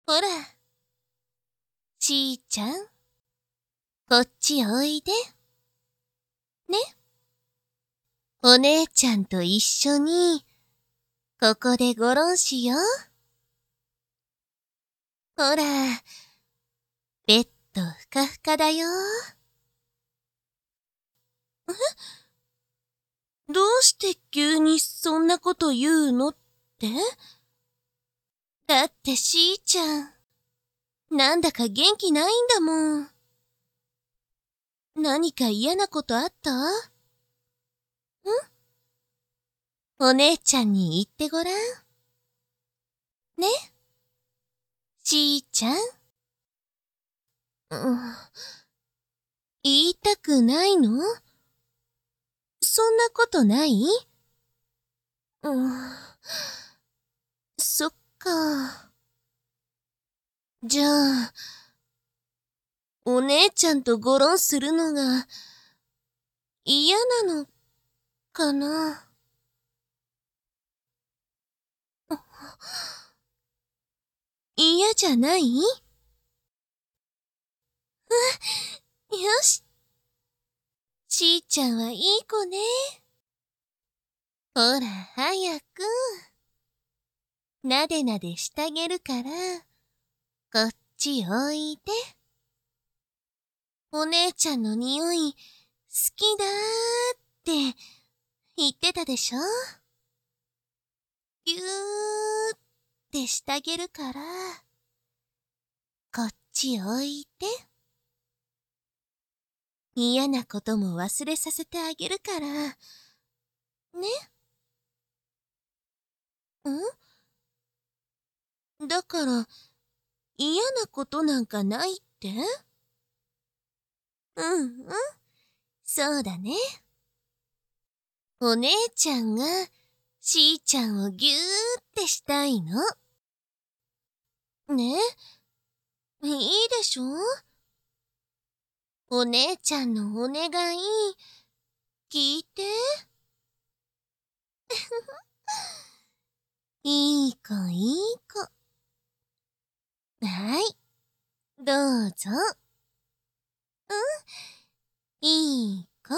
ほら、しーちゃん、こっちおいで。ね。お姉ちゃんと一緒に、ここでごろんしよう。ほら、ベッドふかふかだよ。どうして急にそんなこと言うのって？だってしーちゃん、なんだか元気ないんだもん。何か嫌なことあった？お姉ちゃんに言ってごらん。ね、しーちゃん。言いたくないの？そんなことない？そっか。じゃあ、お姉ちゃんとごろんするのが嫌なのかな？嫌じゃない？よし。しーちゃんはいい子ね。ほら、早く。なでなでしてあげるから、こっちおいで。お姉ちゃんの匂い、好きだーって言ってたでしょ？ぎゅーってしてあげるから、こっちおいで。嫌なことも忘れさせてあげるから、ね。だから、嫌なことなんかないって？そうだね。お姉ちゃんが、しーちゃんをぎゅーってしたいの。ね、いいでしょ？お姉ちゃんのお願い、聞いて。いい子いい子。はい、どうぞ。いい子。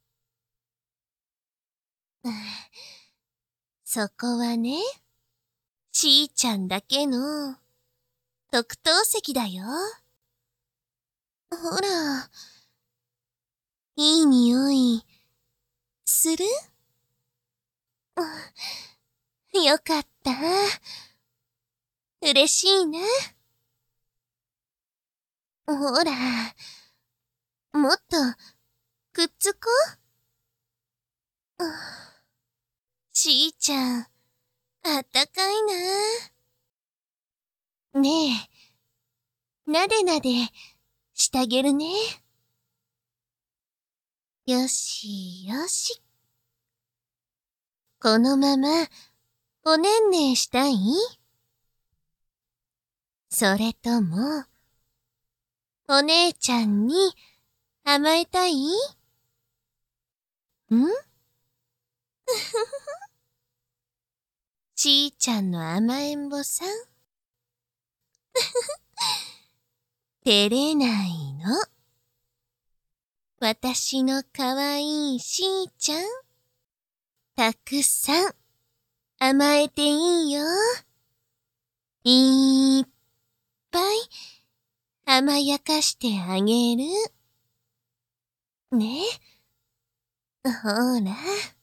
そこはね、しーちゃんだけの特等席だよ。ほら、いい匂い、する？よかった。嬉しいな。ほら、もっとくっつこう。しーちゃん、あったかいな。ねえ、なでなでしてあげるね。よしよし。このままおねんねしたい？それとも、お姉ちゃんに甘えたい？しーちゃんの甘えんぼさん。照れないの。私のかわいいしーちゃん。たくさん甘えていいよ。いっぱい甘やかしてあげる。ね。ほら。